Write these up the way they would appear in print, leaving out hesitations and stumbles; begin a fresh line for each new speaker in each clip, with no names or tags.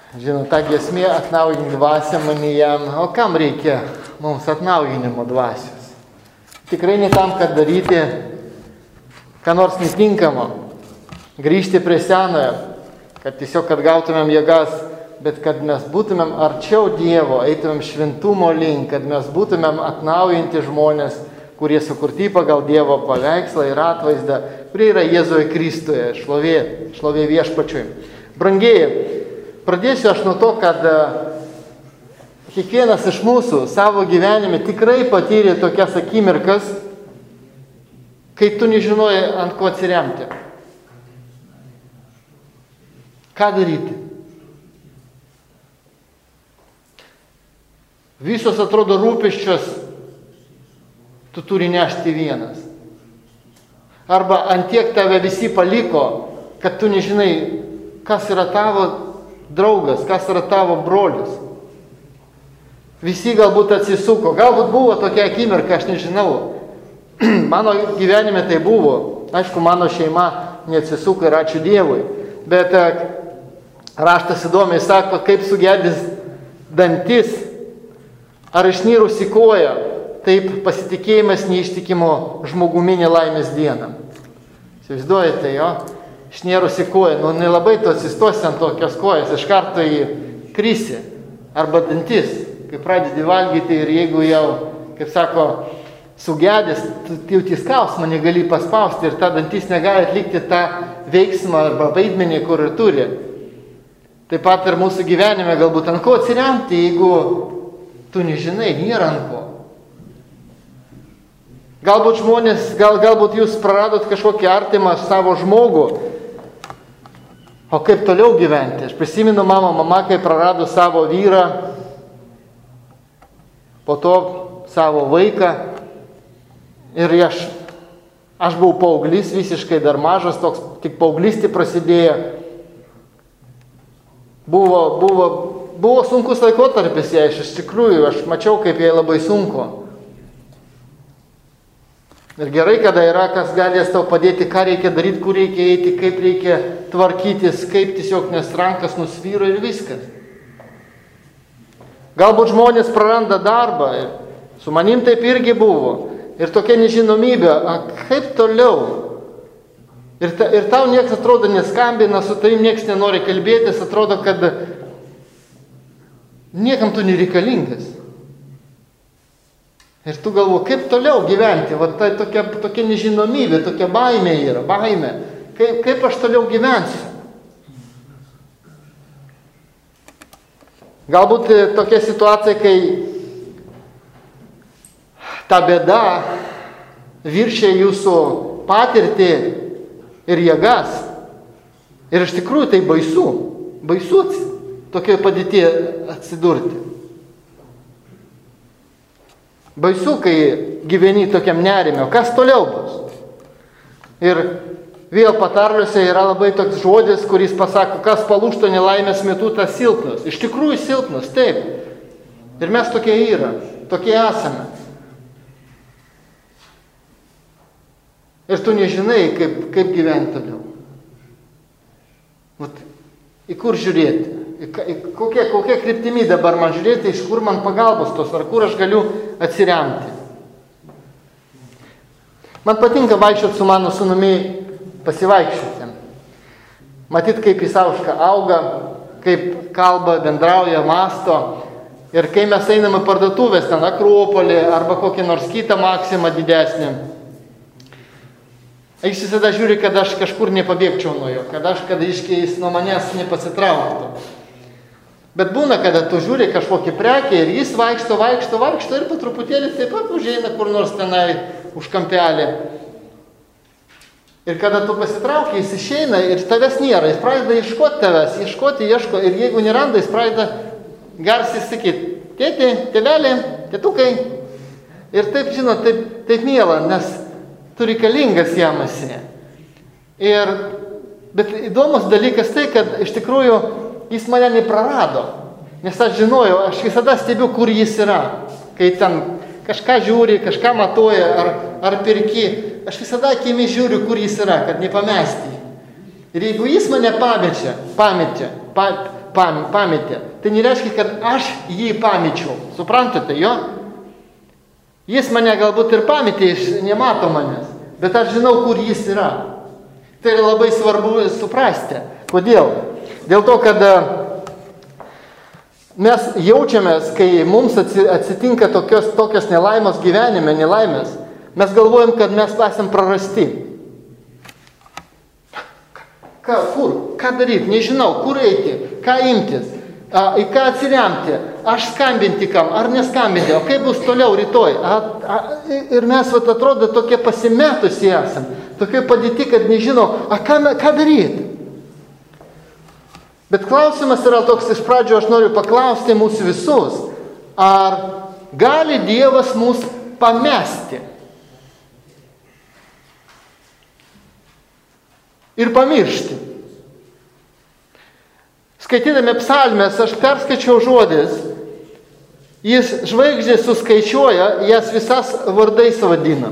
Žinot, ta giesmė atnaujink dvasią manyje. O kam reikia mums atnaujinimo dvasios? Tikrai ne tam, kad daryti ką nors netinkamo, grįžti prie senojo, kad tiesiog atgautumėm jėgas, bet kad mes būtumėm arčiau Dievo, eitumėm šventumo link, kad mes būtumėm atnaujinti žmonės, kurie sukurti pagal Dievo paveikslą ir atvaizdą, kurie yra Jėzuje Kristuje, šlovė viešpačiui. Brangieji, pradėsiu aš nuo to, kad kiekvienas iš mūsų savo gyvenime tikrai patyrė tokias akimirkas, kai tu nežinojai, ant ko atsiremti. Ką daryti? Visos atrodo rūpesčios tu turi nešti vienas. Arba antiek tave visi paliko, kad tu nežinai, kas yra tavo draugas, kas yra tavo brolis. Visi galbūt atsisuko, galbūt buvo tokia akimirka, aš nežinau. Mano gyvenime tai buvo. Aišku, mano šeima neatsisuko ir ačiū Dievui. Bet raštas įdomiai sako, kaip sugedys dantis ar išnyrusi koja, taip pasitikėjimas neištikimo žmogumi nelaimės dieną. Įsivaizduojate, jo? Išnėrusi koja, nelabai tu atsistosi ant tokios kojas, iš karto jį krisi. Arba dantis, kai pradedi valgyti ir jeigu jau, kaip sako, sugedęs, tu jauti skausmą negali paspausti ir ta dantis negali atlikti tą veiksmą arba vaidmenį, kur ir turi. Taip pat ir mūsų gyvenime galbūt ant ko atsiremti, jeigu tu nežinai, nėra ant ko. Galbūt žmonės, galbūt jūs praradot kažkokį artimą savo žmogų, o kaip toliau gyventi? Aš prisimenu mama, kai prarado savo vyrą, po to savo vaiką. Ir aš buvau paauglys, visiškai dar mažas, toks tik paauglystė prasidėjo. Buvo sunkus laikotarpis jai, iš tikrųjų, aš mačiau, kaip jai labai sunku. Ir gerai, kada yra, kas galės tau padėti, ką reikia daryti, kur reikia eiti, kaip reikia tvarkytis, kaip tiesiog nes rankas nusvyro ir viskas. Galbūt žmonės praranda darbą, su manim taip irgi buvo. Ir tokia nežinomybė, kaip toliau? Ir tau niekas atrodo neskambina, su tavim niekas nenori kalbėtis, atrodo, kad niekam tu nereikalingas. Ir tu galvo, kaip toliau gyventi? Va, tai tokia nežinomybė, tokia baimė yra, baimė. Kaip aš toliau gyvensiu? Galbūt tokia situacija, kai ta bėda viršia jūsų patirtį ir jėgas. Ir iš tikrųjų tai baisu tokioje padėtyje atsidurti. Baisu, kai gyveni tokiam nerime, o kas toliau bus? Ir vėl patarliuose yra labai toks žodis, kuris pasako, kas palūžto nelaimės metu, tas silpnas. Iš tikrųjų silpnas, taip. Ir mes tokie yra, tokie esame. Ir tu nežinai, kaip gyventi toliau. Vat, į kur žiūrėti? Kokia kryptimi dabar man žiūrėti, iš kur man pagalbos tos, ar kur aš galiu atsiremti. Man patinka vaikščioti su mano sūnumi pasivaikščioti. Matyt, kaip jis auga, kaip kalba, bendrauja, masto. Ir kai mes einame parduotuvės, ten Akropolį arba kokį nors kitą Maksimą didesnį, aš visada žiūriu, kad aš kažkur nepabėgčiau nuo jo, kad jis nuo manęs nepasitrauktų. Bet būna, kada tu žiūri kažkokį prekį ir jis vaikšto ir po truputėlį taip pat užeina kur nors tenai už kampelį. Ir kada tu pasitrauki, jis išeina ir tavęs nėra, jis pradeda ieškoti tavęs, ieško ir jeigu neranda, jis pradeda garsiai sakyti, tėti, tėvelė, tėtukai. Ir taip, žinot, taip miela, nes tu reikalingas jam esi. Bet įdomus dalykas tai, kad iš tikrųjų jis mane neprarado. Nes aš žinojau, aš visada stebiu, kur jis yra. Kai ten kažką žiūri, kažką matuoja ar pirki, aš visada akimi žiūriu, kur jis yra, kad nepamesti. Ir jeigu jis mane pametė, pametė. Tai nereiškia, kad aš jį pamečiau. Suprantate, jo? Jis mane galbūt ir pametė, nemato manęs, bet aš žinau, kur jis yra. Tai yra labai svarbu suprasti. Kodėl? Dėl to, kad mes jaučiamės, kai mums atsitinka tokios nelaimės gyvenime, nelaimės, mes galvojam, kad mes esam prarasti. Kur? Ką daryti? Nežinau, kur eiti, ką imtis, į ką atsiremti, aš skambinti kam, ar neskambinti, o kaip bus toliau rytoj. Ir mes atrodo tokie pasimetusi esam, tokie padėti, kad nežinau, ką daryti. Bet klausimas yra toks, iš pradžio aš noriu paklausti mūsų visus, ar gali Dievas mus pamesti ir pamiršti. Skaitydami psalmės, aš perskaičiau žodis, jis žvaigždės suskaičiuoja, jas visas vardais vadina.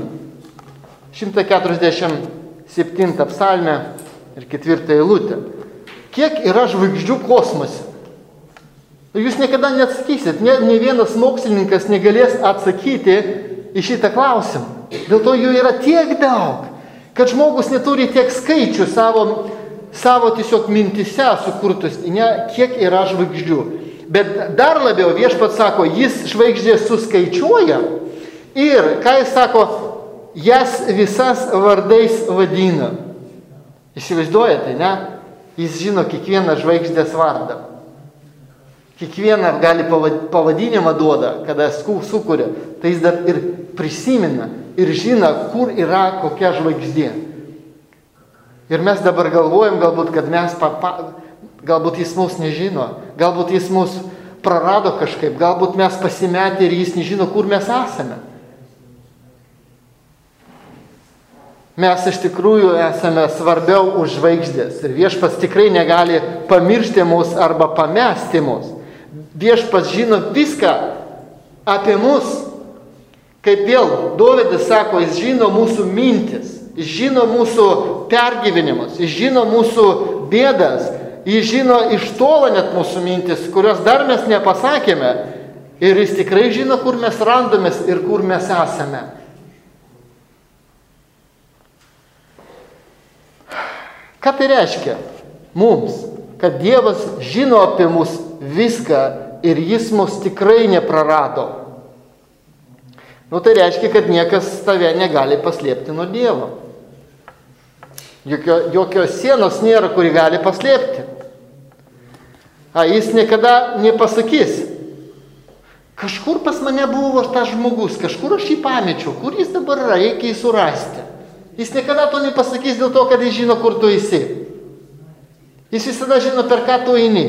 147 psalmė ir 4 eilutė. Kiek yra žvaigždžių kosmose? Jūs niekada neatsakysit, ne vienas mokslininkas negalės atsakyti į šitą klausimą. Dėl to jų yra tiek daug, kad žmogus neturi tiek skaičių savo tiesiog mintise sukurtus, kiek yra žvaigždžių. Bet dar labiau viešpats sako, jis žvaigždės suskaičiuoja ir, ką jis sako, jas visas vardais vadina. Įsivaizduojate, ne? Jis žino kiekvieną žvaigždės vardą. Kiekvieną gali pavadinimą duoda, kada sukuria, tai jis dar ir prisimena ir žino, kur yra kokia žvaigždė. Ir mes dabar galvojam, galbūt, kad galbūt jis mūsų nežino, galbūt jis mūsų prarado kažkaip, galbūt mes pasimetę ir jis nežino, kur mes esame. Mes iš tikrųjų esame svarbiau už žvaigždės ir viešpats tikrai negali pamiršti mus arba pamesti mus. Viešpats žino viską apie mus. Kaip vėl Dovydas sako, jis žino mūsų mintis, jis žino mūsų pergyvenimus, jis žino mūsų bėdas, jis žino iš tolo net mūsų mintis, kurios dar mes nepasakėme. Ir jis tikrai žino, kur mes randamės ir kur mes esame. Ką tai reiškia mums? Kad Dievas žino apie mus viską ir jis mus tikrai neprarado. Tai reiškia, kad niekas tave negali paslėpti nuo Dievo. Jokios sienos nėra, kuri gali paslėpti. Jis niekada nepasakys, kažkur pas mane buvo tas žmogus, kažkur aš jį pamečiau, kur jis dabar yra, reikia jį surasti. Jis niekada to nepasakys dėl to, kad jis žino, kur tu esi. Jis visada žino, per ką tu eini.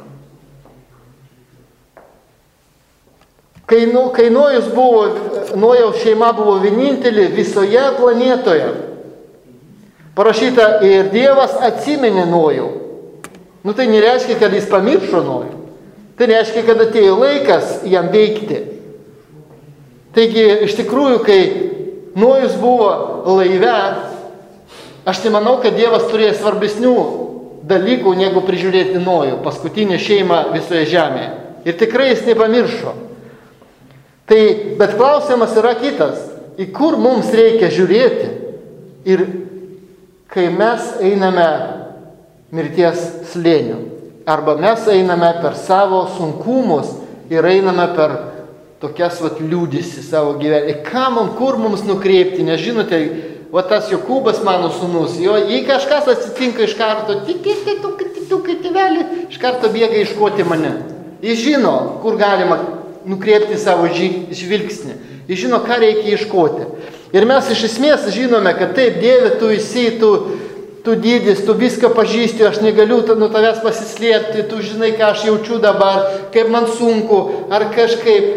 Kai Nojaus šeima buvo vienintelė visoje planetoje, parašyta ir Dievas atsiminė Nojų. Tai nereiškia, kad jis pamiršo Nojų. Tai reiškia, kad atėjo laikas jam veikti. Taigi, iš tikrųjų, kai Nojus buvo laive, aš nemanau, kad Dievas turėjo svarbesnių dalykų, negu prižiūrėti Nojų, paskutinę šeimą visoje žemėje. Ir tikrai jis nepamiršo. Bet klausimas yra kitas, į kur mums reikia žiūrėti ir kai mes einame mirties slėniu, arba mes einame per savo sunkumus ir einame per tokias liūdėsi savo gyvenimą. Kur mums nukreipti, nes žinote, tas Jokūbas mano sūnus, jei kažkas atsitinka iš karto, kai tėvelį, iš karto bėga iškoti mane. Jis žino, kur galima nukreipti savo žvilgsnį. Jis žino, ką reikia ieškoti. Ir mes iš esmės žinome, kad taip, Dieve, tu esi, tu didis, tu viską pažįsti, aš negaliu nuo tavęs pasislėpti, tu žinai, ką aš jaučiu dabar, kaip man sunku, ar kažkaip.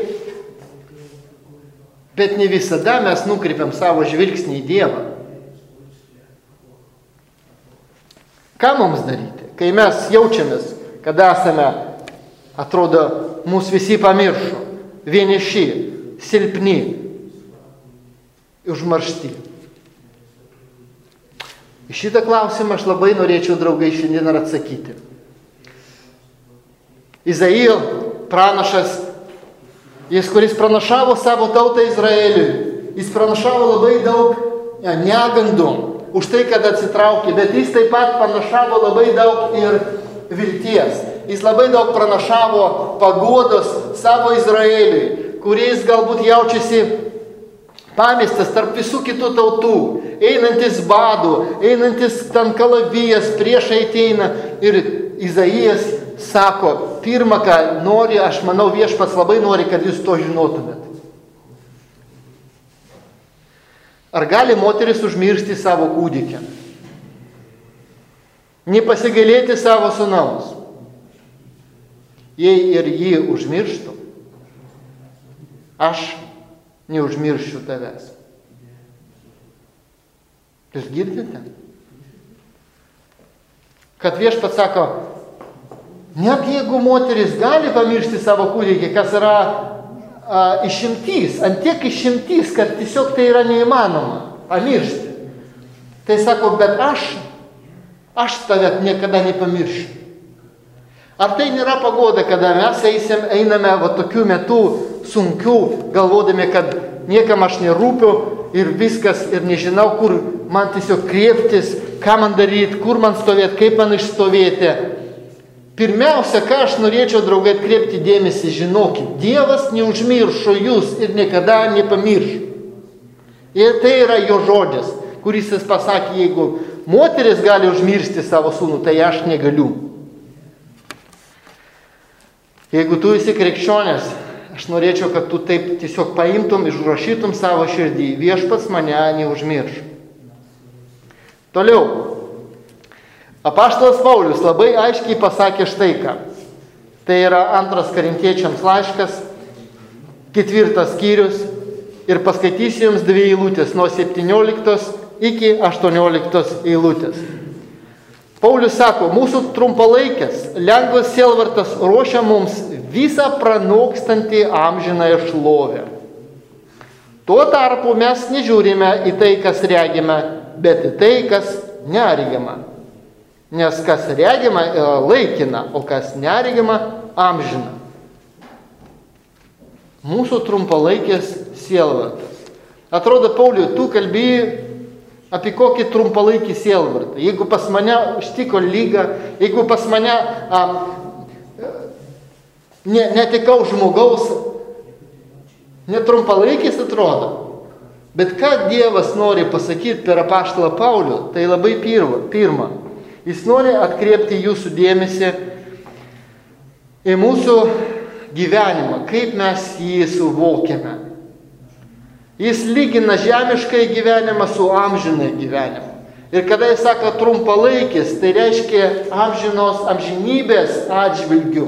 Bet ne visada mes nukreipiam savo žvilgsnį į Dievą. Ką mums daryti? Kai mes jaučiamės, kad esame, atrodo, mūsų visi pamiršo, vieniši, silpni, užmaršti. Į šitą klausimą aš labai norėčiau, draugai, šiandien atsakyti. Izaijo pranašas, jis, kuris pranašavo savo tautą Izraeliui, jis pranašavo labai daug negandų už tai, kad atsitraukė, bet jis taip pat pranašavo labai daug ir vilties. Jis labai daug pranašavo paguodos savo Izraeliui, kuris galbūt jaučiasi pamestas tarp visų kitų tautų, einantis badų, einantis ten kalavijas, priešai ateina. Ir Izaijas sako, pirmą, ką nori, aš manau, viešpats labai nori, kad jūs to žinotumėt. Ar gali moteris užmiršti savo kūdikį? Nepasigailėti savo sūnaus? Jei ir jį užmirštų, aš neužmiršiu tavęs. Jūs girdite? Kad viešpats sako, net jeigu moteris gali pamiršti savo kūdikį, kas yra išimtys, antiek išimtys, kad tiesiog tai yra neįmanoma pamiršti. Tai sako, bet aš tave niekada nepamiršiu. Ar tai nėra pagoda, kada mes einame tokiu metu sunkiu, galvodami, kad niekam aš nerūpiu ir viskas, ir nežinau, kur man tiesiog kreiptis, ką man daryti, kur man stovėti, kaip man išstovėti. Pirmiausia, ką aš norėčiau, draugai, atkreipti dėmesį, žinokit, Dievas neužmiršo jūs ir niekada nepamiršo. Ir tai yra jo žodis, kuris jis pasakė, jeigu moteris gali užmiršti savo sūnų, tai aš negaliu. Jeigu tu esi krikščionis, aš norėčiau, kad tu taip tiesiog paimtum, išrašytum savo širdį, viešpats mane neužmirš. Toliau. Apaštalas Paulius labai aiškiai pasakė štai ką. Tai yra 2 Korintiečiams laiškas, 4 skyrius, ir paskaitysiu jums 2 eilutės, nuo 17 iki 18 eilutės. Paulius sako, mūsų trumpalaikis, lengvas sielvartas ruošia mums visą pranokstantį amžinąją šlovę. Tuo tarpu mes nežiūrime į tai, kas regime, bet į tai, kas neregima. Nes kas regima yra laikina, o kas neregima amžina. Mūsų trumpalaikis sielvartas. Atrodo, Pauliau, tu kalbėjai apie kokį trumpalaikį sielvartą. Jeigu pas mane ištiko lyga, jeigu pas mane netikau žmogaus, netrumpalaikis atrodo. Bet ką Dievas nori pasakyti per apaštalą Paulių, tai labai pirma. Jis nori atkreipti jūsų dėmesį į mūsų gyvenimą, kaip mes jį suvokiame. Jis lygina žemiškai gyvenimą su amžinai gyvenimu. Ir kada jis sako trumpalaikis, tai reiškia amžinybės atžvilgių.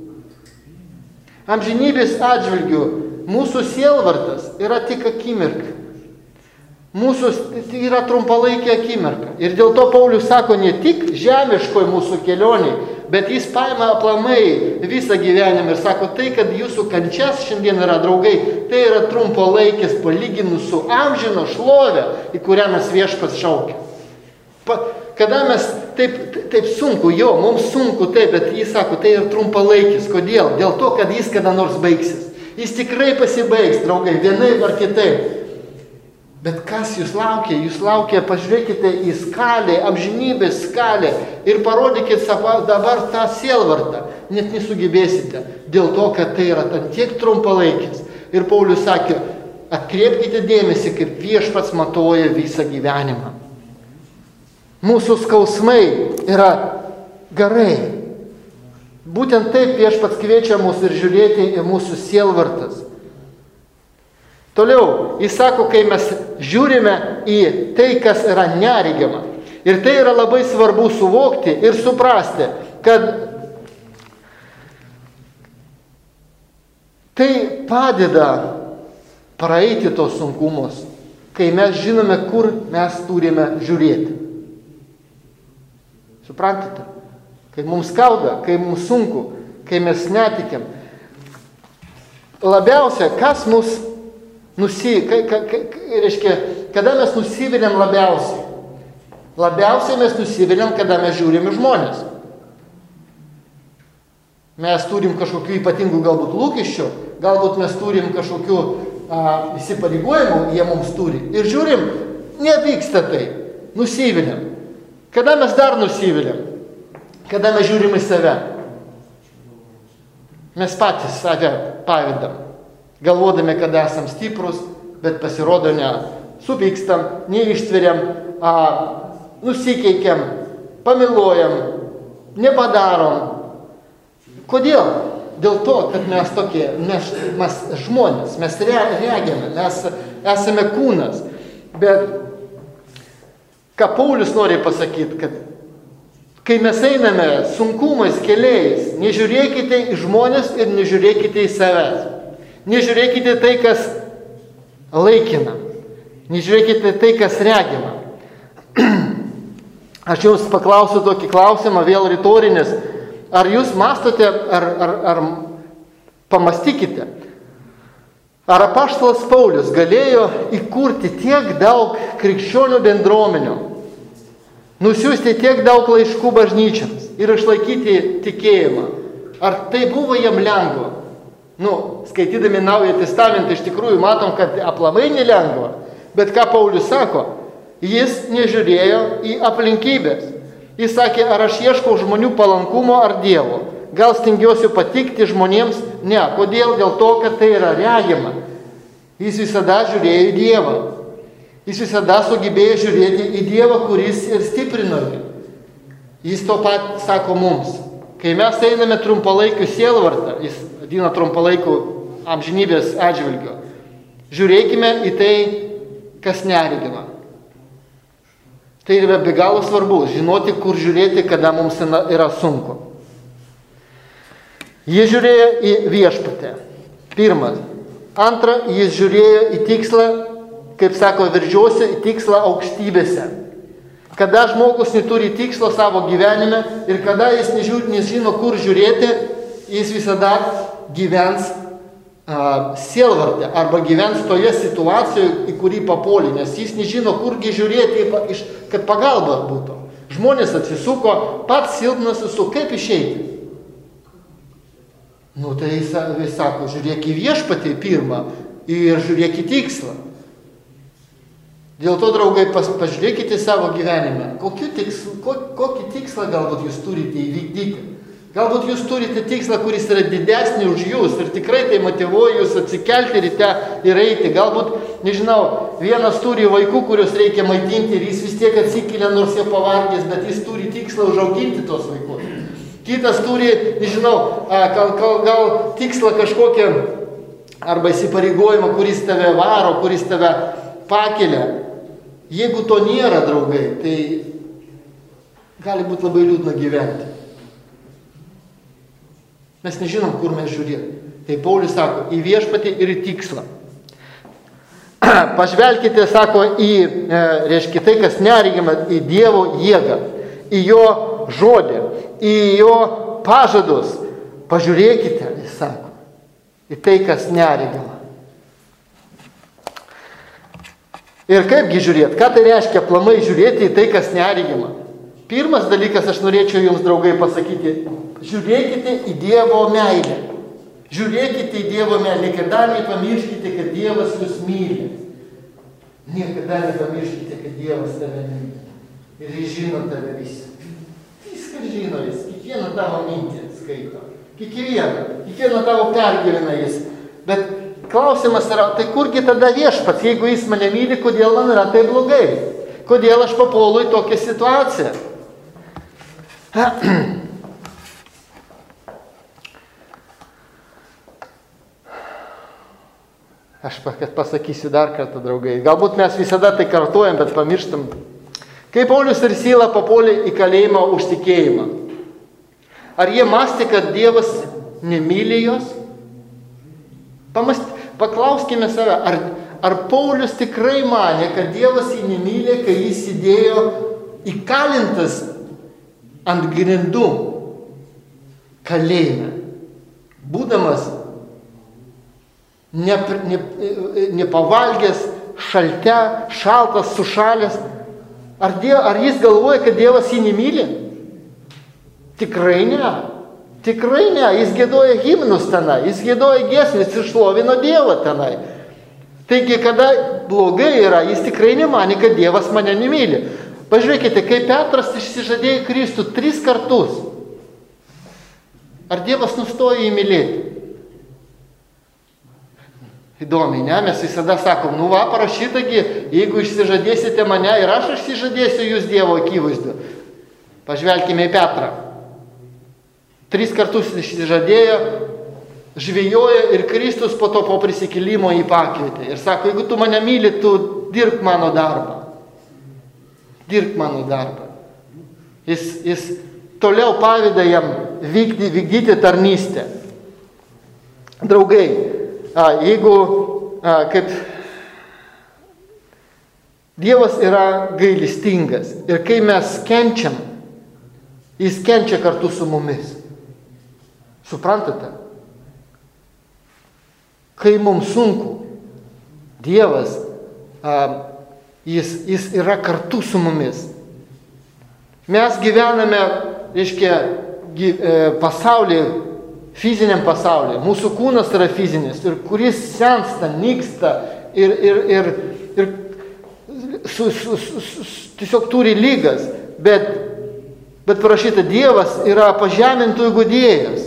Amžinybės atžvilgių mūsų sielvartas yra tik akimirka. Mūsų tai yra trumpalaikė akimirka. Ir dėl to Paulius sako ne tik žemiškoj mūsų kelioniai, bet jis paima aplamai visą gyvenimą ir sako, tai, kad jūsų kančias šiandien yra, draugai, tai yra trumpalaikis palyginus su amžino šlovė, į kurią mes viešpats šaukia. Kada mes taip sunku, mums sunku taip, bet jis sako, tai yra trumpalaikis. Kodėl? Dėl to, kad jis kada nors baigsis. Jis tikrai pasibaigs, draugai, vienaip ar kitaip. Bet kas jūs laukia? Jūs laukia, pažiūrėkite į skalę, amžinybės skalę ir parodykit dabar tą sielvartą. Net nesugebėsite, dėl to, kad tai yra tiek trumpalaikis. Ir Paulius sakė, atkreipkite dėmesį, kaip viešpats matuoja visą gyvenimą. Mūsų skausmai yra garai. Būtent taip viešpats kviečia mus ir žiūrėti į mūsų sielvartas. Toliau, jis sako, kai mes žiūrime į tai, kas yra neregima. Ir tai yra labai svarbu suvokti ir suprasti, kad tai padeda praeiti tos sunkumus, kai mes žinome, kur mes turime žiūrėti. Suprantate? Kai mums skauda, kai mums sunku, kai mes netikim. Labiausia, kas mus reiškia, kada mes nusiviliam labiausiai? Labiausiai mes nusiviliam, kada mes žiūrim į žmonės. Mes turim kažkokių ypatingų galbūt lūkesčių, galbūt mes turim kažkokių įsipareigojimų, jie mums turi. Ir žiūrim, nevyksta tai, nusiviliam. Kada mes dar nusiviliam? Kada mes žiūrim į save? Mes patys save pavydam, galvodami, kad esam stiprus, bet pasirodo ne. Supykstam, neištveriam, nusikeikiam, pamiluojam, nepadarom. Kodėl? Dėl to, kad mes tokie, mes žmonės, mes reagiame, mes esame kūnas. Bet ką Paulius nori pasakyti, kad kai mes einame sunkumais, keliais, nežiūrėkite į žmonės ir nežiūrėkite į savęs. Nežiūrėkite tai, kas laikina. Nežiūrėkite tai, kas regima. Aš jums paklausiu tokį klausimą, vėl retorinis. Ar jūs mastote, ar pamastykite, ar apaštalas Paulius galėjo įkurti tiek daug krikščionių bendruomenių, nusiųsti tiek daug laiškų bažnyčiams ir išlaikyti tikėjimą? Ar tai buvo jam lengva? Skaitydami Naująjį Testamentą iš tikrųjų matom, kad aplamai nelengva. Bet ką Paulius sako? Jis nežiūrėjo į aplinkybės. Jis sakė, ar aš ieškau žmonių palankumo ar Dievo. Gal stengiuosi patikti žmonėms? Ne. Kodėl? Dėl to, kad tai yra regima. Jis visada žiūrėjo į Dievą. Jis visada sugebėjo žiūrėti į Dievą, kuris ir stiprino jį. Jis to pat sako mums. Kai mes einame trumpalaikių sielvartą, jis vadina trumpalaikių amžinybės atžvilgiu, žiūrėkime į tai, kas neregima. Tai yra be galo svarbu, žinoti, kur žiūrėti, kada mums yra sunku. Jis žiūrėjo į viešpatę. Pirmas. Antra, jis žiūrėjo į tikslą, kaip sako, veržiuosi į tikslą aukštybėse. Kada žmogus neturi tikslo savo gyvenime ir kada jis nežino, kur žiūrėti, jis visada gyvens sielvartę arba gyvens toje situacijoje, į kurį papuolė, nes jis nežino, kurgi žiūrėti, kad pagalba būtų. Žmonės atsisuko, pats silpnas esu, kaip išeiti? Tai jis sako, žiūrėk į viešpatį pirmą ir žiūrėk į tikslą. Dėl to, draugai, pažiūrėkite savo gyvenime, kokį tikslą galbūt jūs turite įvykdyti. Galbūt jūs turite tikslą, kuris yra didesnį už jūs ir tikrai tai motyvuoja jūs atsikelti ryte ir eiti. Galbūt, nežinau, vienas turi vaikų, kuriuos reikia maitinti ir jis vis tiek atsikelia, nors jie pavargęs, bet jis turi tikslą užauginti tos vaikus. Kitas turi, nežinau, gal tikslą kažkokią arba įsipareigojimą, kuris tave varo, kuris tave pakelia. Jeigu to nėra, draugai, tai gali būti labai liūdna gyventi. Mes nežinom, kur mes žiūrėti. Tai Paulius sako, į viešpatį ir į tikslą. Pažvelkite, sako, reiškia tai, kas neregima, į Dievo jėgą, į jo žodį, į jo pažadus. Pažiūrėkite, jis sako, į tai, kas neregima. Ir kaipgi žiūrėti? Ką tai reiškia aplamai žiūrėti į tai, kas neregima? Pirmas dalykas, aš norėčiau jums, draugai, pasakyti, žiūrėkite į Dievo meilę. Žiūrėkite į Dievo meilę. Niekada nepamirškite, kad Dievas jūs myli. Niekada nepamirškite, kad Dievas tave myli. Ir jis žino tave visą. Viską žino jis. Kiekvieną tavo mintį skaito. Kiekvieną tavo pergyvena jis. Bet klausimas yra, tai kurgi tada viešpats, jeigu jis mane myli, kodėl man yra tai blogai? Kodėl aš papuolu į tokią situaciją? Aš pasakysiu dar kartą, draugai. Galbūt mes visada tai kartuojam, bet pamirštam. Kai Paulius ir Sila papuolė į kalėjimą už tikėjimą, ar jie mąstė, kad Dievas nemyli jos? Paklauskime save, ar Paulius tikrai manė, kad Dievas jį nemylė, kai jis sėdėjo įkalintas ant grindų kalėjime, būdamas nepavalgęs, šaltas, sušalęs. Ar jis galvoja, kad Dievas jį nemyli? Tikrai ne. Tikrai ne, jis giedoja himnus tenai, jis giedoja giesmes, jis šlovino Dievą tenai. Taigi, kada blogai yra, jis tikrai nemanė, kad Dievas mane nemyli. Pažiūrėkite, kai Petras išsižadėjo Kristų 3 kartus, ar Dievas nustojo jį mylėti? Įdomiai, ne? Mes visada sakom, nu va, parašytagi, jeigu išsižadėsite mane ir aš išsižadėsiu jūs Dievo akivaizdu. Pažvelkime į Petrą. 3 kartus išsižadėjo, žvejojo ir Kristus po to po prisikėlimo jį pakvietė. Ir sako, jeigu tu mane myli, tu dirbk mano darbą. Dirbk mano darbą. Jis toliau paveda jam vykdyti tarnystę. Draugai, jeigu kaip Dievas yra gailestingas ir kai mes kenčiam, jis kenčia kartu su mumis. Suprantate? Kai mums sunku, Dievas, jis yra kartu su mumis. Mes gyvename, reiškia, pasaulyje, fiziniam pasaulyje. Mūsų kūnas yra fizinis, ir kuris sensta, nyksta ir tiesiog turi lygas. Bet parašyta, Dievas yra pažemintųjų guodėjas.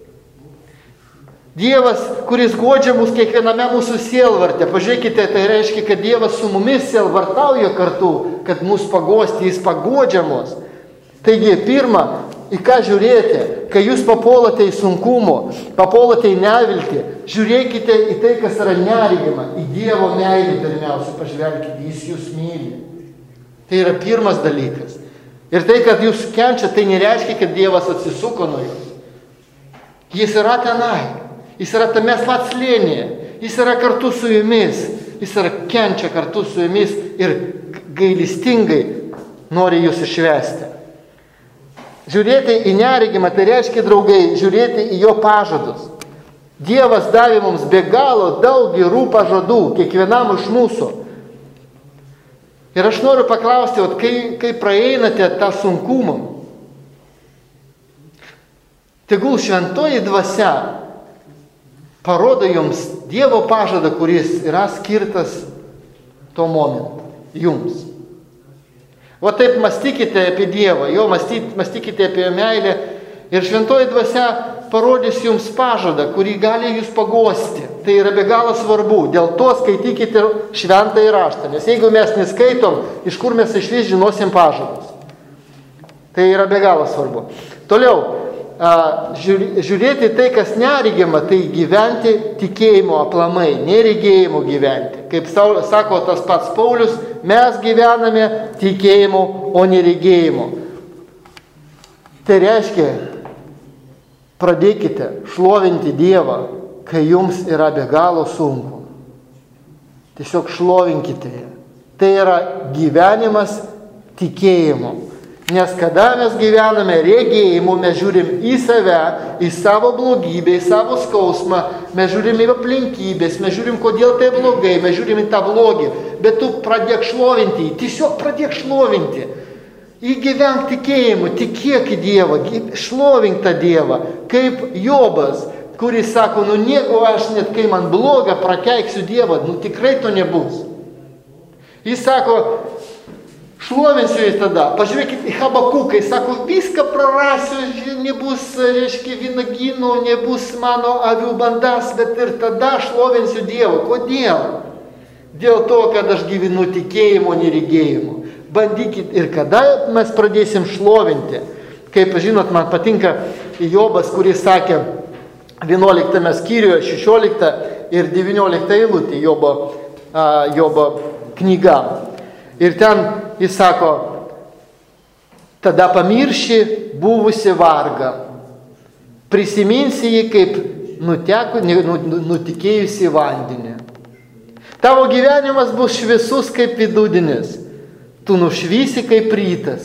Dievas, kuris guodžia mus kiekviename mūsų sielvarte. Pažiūrėkite, tai reiškia, kad Dievas su mumis sielvartauja kartu, kad mus paguosti, jis paguodžia mus. Taigi, pirma, į ką žiūrėti, kai jūs papuolate į sunkumų, papuolate į neviltį, žiūrėkite į tai, kas yra neregima, į Dievo meilį pirmiausia, pažvelkite, jis jūs myli. Tai yra pirmas dalykas. Ir tai, kad jūs kenčiate, tai nereiškia, kad Dievas atsisuko nuo jūs. Jis yra tenai, jis yra tame slėnyje, jis yra kartu su jumis, jis yra kenčia kartu su jumis ir gailestingai nori jūs išvesti. Žiūrėti į neregimą, tai reiškia, draugai, žiūrėti į jo pažadus. Dievas davė mums be galo daug gerų pažadų, kiekvienam iš mūsų. Ir aš noriu paklausti, kai praeinate tą sunkumą, tegul šventoji dvasia parodo jums Dievo pažadą, kuris yra skirtas tuo momentu, jums. O taip mąstykite apie Dievą, jo mąstykite apie jo meilę ir šventoji dvasia parodys jums pažadą, kurį gali jūs paguosti. Tai yra be galo svarbu, dėl to skaitykite šventąjį raštą, nes jeigu mes neskaitom, iš kur mes išvis žinosim pažadus. Tai yra be galo svarbu. Toliau, žiūrėti tai, kas neregima, tai gyventi tikėjimo aplamai, neregėjimo gyventi. Kaip sako tas pats Paulius, mes gyvename tikėjimu, o neregėjimu. Tai reiškia, pradėkite šlovinti Dievą, kai jums yra be galo sunku. Tiesiog šlovinkite ją. Tai yra gyvenimas tikėjimu. Nes kada mes gyvename regėjimu, mes žiūrim į save, į savo blogybę, į savo skausmą, mes žiūrim į aplinkybės, mes žiūrim, kodėl tai blogai, mes žiūrim į tą blogį. Bet tu pradėk šlovinti, tiesiog pradėk šlovinti. Įgyvenk tikėjimu, tikėk į Dievą, šlovink tą Dievą. Kaip Jobas, kuris sako, nu nieko aš net kai man bloga, prakeiksiu Dievą, nu tikrai to nebus. Jis sako, šlovinsiu jį tada. Pažiūrėkit į Habakuką, jis sako, viską prarasiu, nebus, reiškia, vynagynų, nebus mano avių bandas, bet ir tada šlovinsiu Dievą. Kodėl? Dėl to, kad aš gyvenu tikėjimu, neregėjimu. Bandykit ir kada mes pradėsim šlovinti. Kaip žinot, man patinka Jobas, kuris sakė 11 skyriuje, 16 ir 19 eilutė Jobo knyga. Ir ten jis sako, tada pamirši buvusi vargą, prisiminsi jį kaip nutekėjusi vandenį. Tavo gyvenimas bus šviesus kaip vidudinis, tu nušvysi kaip rytas.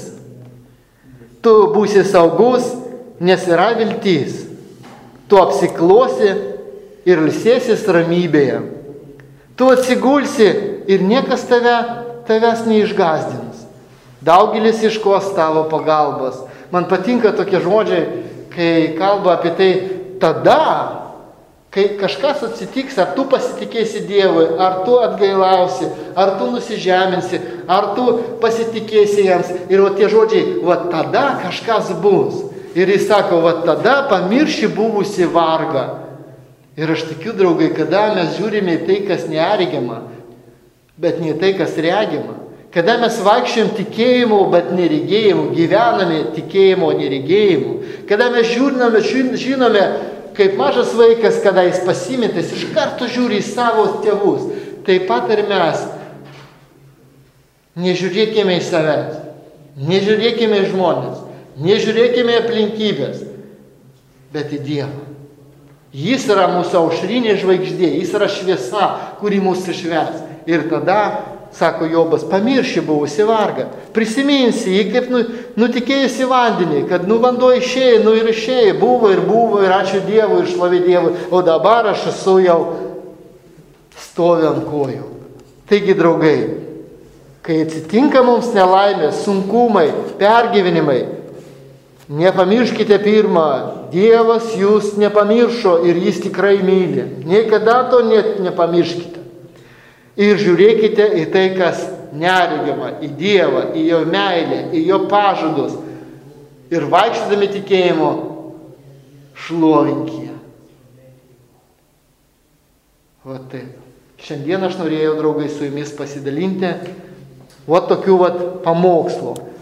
Tu būsi saugus, nes yra viltis. Tu apsiklosi ir ilsėsis ramybėje. Tu atsigulsi ir niekas tavęs neišgazdins. Daugelis ieškos tavo pagalbos. Man patinka tokie žodžiai, kai kalba apie tai, tada, kai kažkas atsitiks, ar tu pasitikėsi Dievui, ar tu atgailausi, ar tu nusižeminsi, ar tu pasitikėsi jiems. Ir va tie žodžiai, va tada kažkas bus. Ir jis sako, va tada pamirši buvusi vargą. Ir aš tikiu, draugai, kada mes žiūrime į tai, kas neregima, bet ne tai, kas regima. Kada mes vaikščiam tikėjimu, bet neregėjimu, gyvename tikėjimo, neregėjimu. Kada mes žinome, kaip mažas vaikas, kada jis pasimetęs, iš karto žiūri į savo tėvus. Taip pat ir mes. Nežiūrėkime į savęs, nežiūrėkime į žmonės, nežiūrėkime į aplinkybės, bet į Dievą. Jis yra mūsų aušrinė žvaigždė, jis yra šviesa, kuri mūsų švies. Ir tada, sako Jobas, pamirši buvusi vargą. Prisiminsi jį kaip nutekėjusi vandenį, kad vanduo išėjo, ir išėjo, buvo, ir ačiū Dievui, ir šlovė Dievui, o dabar aš esu jau stoviu ant kojų. Taigi, draugai, kai atsitinka mums nelaimė, sunkumai, pergyvenimai, nepamirškite pirmą, Dievas jūs nepamiršo ir jis tikrai myli. Niekada to nepamirškite. Ir žiūrėkite į tai, kas neregima, į Dievą, į jo meilę, į jo pažadus. Ir vaikščiodami tikėjimo, šlovinkite. Va taip. Šiandien aš norėjau, draugai, su jumis pasidalinti tokių pamokslo.